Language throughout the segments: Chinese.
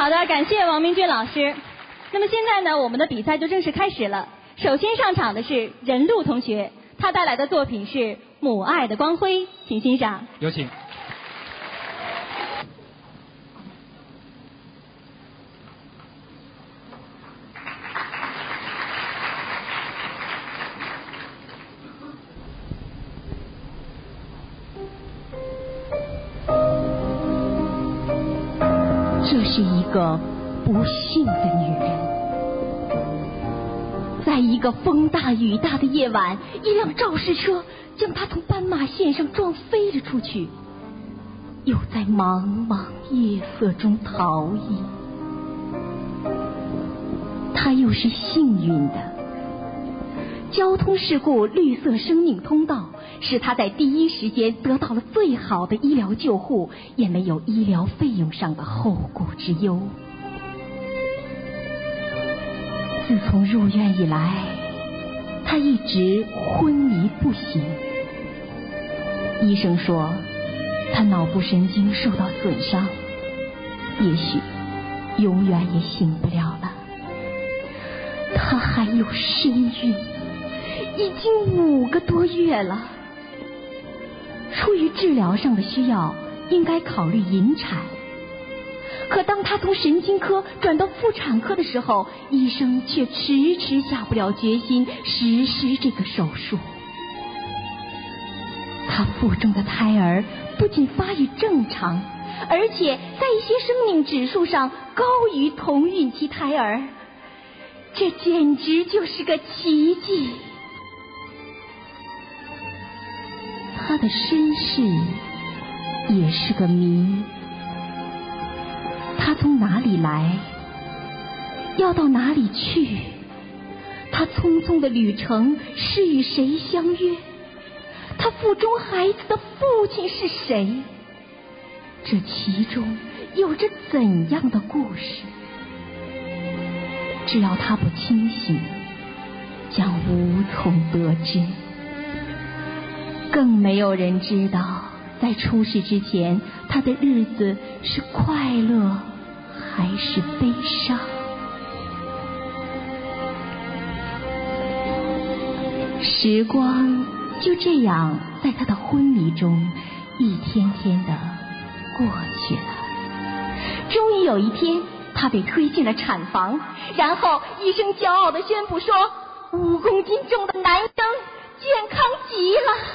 好的，感谢王明君老师。那么现在呢，我们的比赛就正式开始了。首先上场的是任璐同学，他带来的作品是《母爱的光辉》，请欣赏。 有请。 这是一个不幸的女人。在一个风大雨大的夜晚，一辆肇事车将她从斑马线上撞飞了出去，又在茫茫夜色中逃逸。她又是幸运的，交通事故绿色生命通道使她在第一时间得到了最好的医疗救护，也没有医疗费用上的后顾之忧。自从入院以来，他一直昏迷不醒。医生说他脑部神经受到损伤，也许永远也醒不了了。他还有身孕，已经5个多月了。出于治疗上的需要，应该考虑引产。可当他从神经科转到妇产科的时候，医生却迟迟下不了决心实施这个手术。他腹中的胎儿不仅发育正常，而且在一些生命指数上高于同孕期胎儿，这简直就是个奇迹。他的身世也是个谜。他从哪里来，要到哪里去？他匆匆的旅程是与谁相约？他腹中孩子的父亲是谁？这其中有着怎样的故事？只要他不清醒，将无从得知。更没有人知道，在出事之前，他的日子是快乐还是悲伤？时光就这样在他的昏迷中一天天的过去了。终于有一天，他被推进了产房，然后医生骄傲地宣布说，5公斤重的男生健康极了。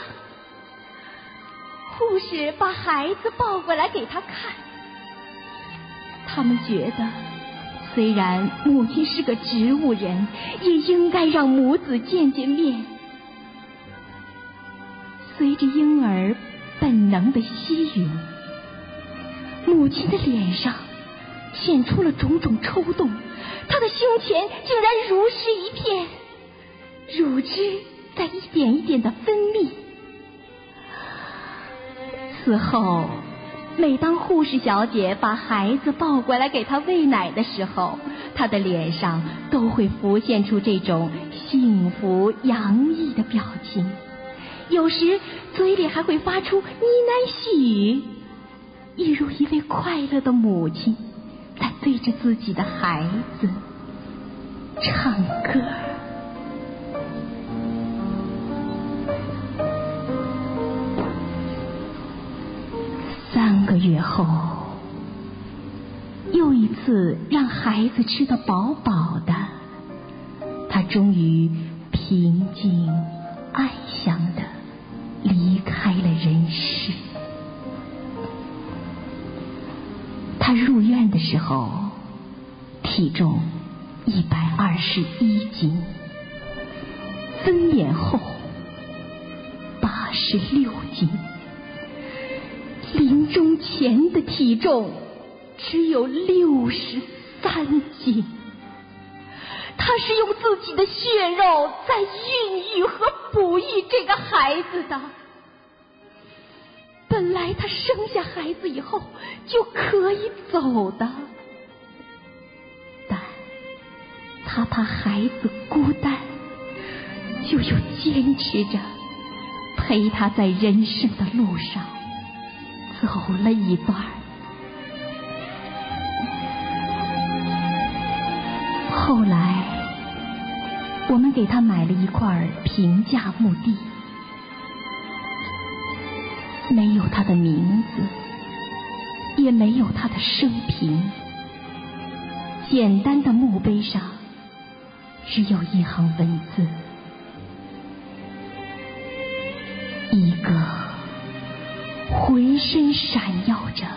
护士把孩子抱过来给他看，他们觉得虽然母亲是个植物人，也应该让母子见见面。随着婴儿本能的吸吮，母亲的脸上现出了种种抽动，她的胸前竟然如湿一片，乳汁在一点一点的分泌。此后，每当护士小姐把孩子抱过来给她喂奶的时候，她的脸上都会浮现出这种幸福洋溢的表情，有时嘴里还会发出呢喃细语，一如一位快乐的母亲在对着自己的孩子唱歌。3个月后，又一次让孩子吃得饱饱的，他终于平静安详地离开了人世。他入院的时候，体重121斤，分娩后86斤，临终前的体重只有63斤。他是用自己的血肉在孕育和哺育这个孩子的。本来他生下孩子以后就可以走的，但他怕孩子孤单，就又坚持着陪他在人生的路上走了一段。 后来我们给他买了一块平价墓地，没有他的名字，也没有他的生平，简单的墓碑上只有一行文字，一个浑身闪耀着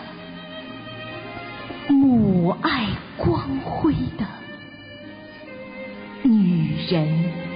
母爱光辉的女人。